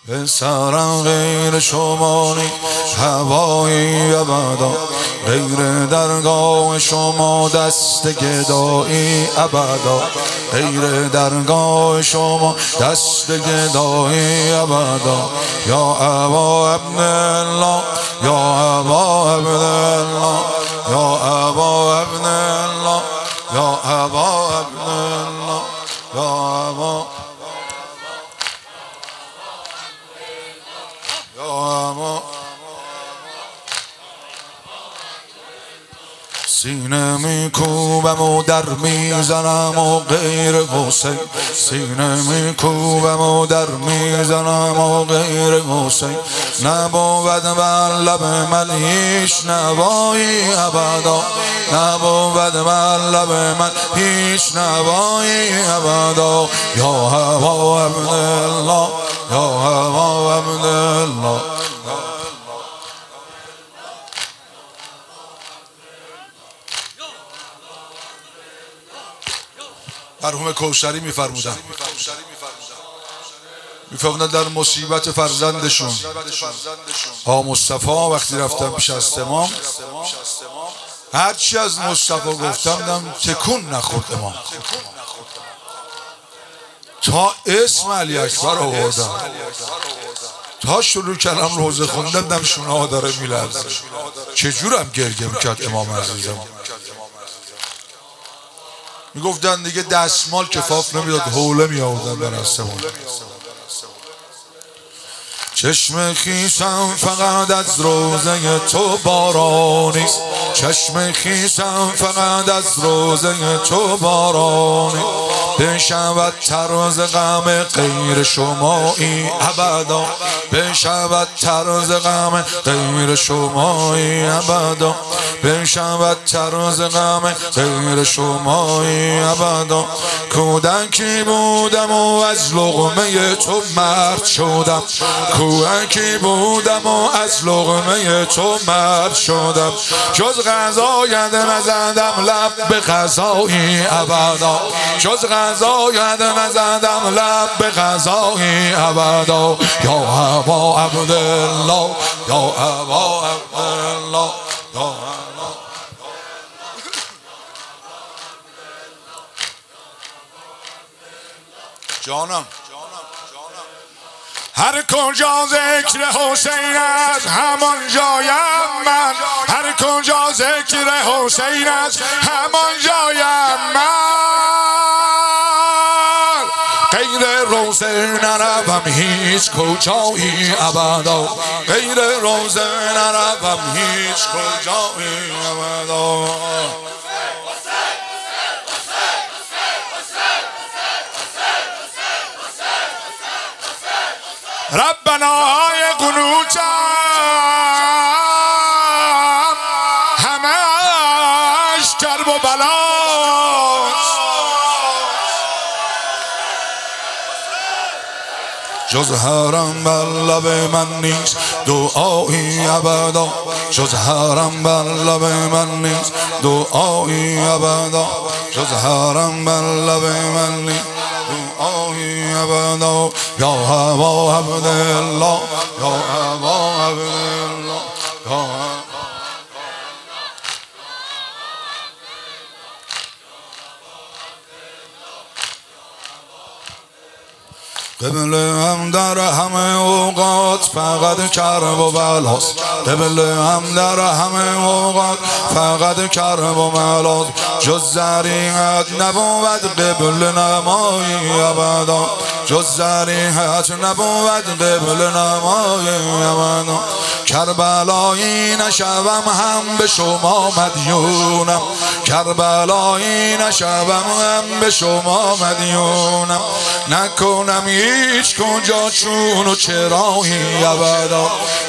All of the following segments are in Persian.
به سرم غیر شما نی هوایی ابدا، غیر درگاه شما دست گدایی ابدا، غیر درگاه شما دست گدایی ابدا. یا ابا عبدالله، یا ابا عبدالله، یا ابا عبدالله، یا ابا عبدالله، یا ابا سینه میکوبم و در میزنم و غیر حسین، سینه میکوبم و در میزنم و غیر حسین. نبود بر لب من هیچ نوایی ابدا، نبود بر لب من هیچ نوایی ابدا. یا هوا عبدالله، یا هوا عبدالله. مرحوم کوثری میفرمودن در مصیبت فرزندشون آقا مصطفی وقتی رفتم پیش از امام، هرچی از مصطفی گفتم تکون نخورد امام، تا اسم علی اکبر آوردم، تا شروع کردم روزه خوندن دم شونه ها داره میلرزه. چجورم گریه میکرد امام عزیزم. میگفتن دیگه دستمال کفاف نمیداد، حوله میآوردن به دستمون. چشم خیسم فقط از روزه تو بارانی، چشم خیسم فقط از روزه تو بارانی. بشود طرز غم غیر شمایی ابدا، بشود طرز غم غیر شمایی ابدا، بشود طرز غم غیر شمایی ابدا. کودکی بودم و از لقمه تو مرد شدم، کودکی بودم و از لقمه تو مرد شدم. جز غذایت نزدم لب به غذایی ابدا، جز غذایت نزدم لب به غذایی ابدا. یا ابا عبدالله، یا ابا عبدالله، یا جانم. هر کجا ذکر حسین است همان جایم من، هر کجا ذکر حسین است همان جایم من. غیر روزه نروم هیچ کجایی ابدا، غیر روزه نروم هیچ کجایی ابدا. ربنا های قنوتم همش کرب و بلاست، جز حرم بر لب من نیست دعایی ابدا، جز حرم بر لب من نیست دعایی ابدا، جز حرم بر لب من نیست دعایی ابدا. یا ابا عبدالله، یا ابا عبدالله، یا قبله هم در همه اوقات فقط کرب و بلاست، قبله هم در همه اوقات فقط کرب و بلاست. جز ذریعت نبود قبل نمایی ابدا، جز ذریعت نبود قبل نمایی ابدا. کربلایی نشوم هم به شما مدیونم، کربلایی نشوم هم به شما مدیونم. نکنم هیچ کجا چون و چرایی ابدا،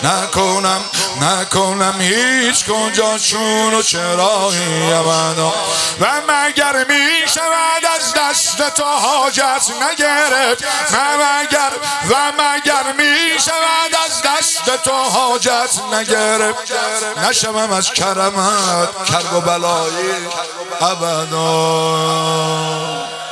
نکنم هیچ کجا چون و چرایی ابدا. و مگر می شود از دست تو حاجت نگرفت، و مگر می شود از دست تو حاجت نگرفت. نشوم از کرمت کرب و بلایی ابدا.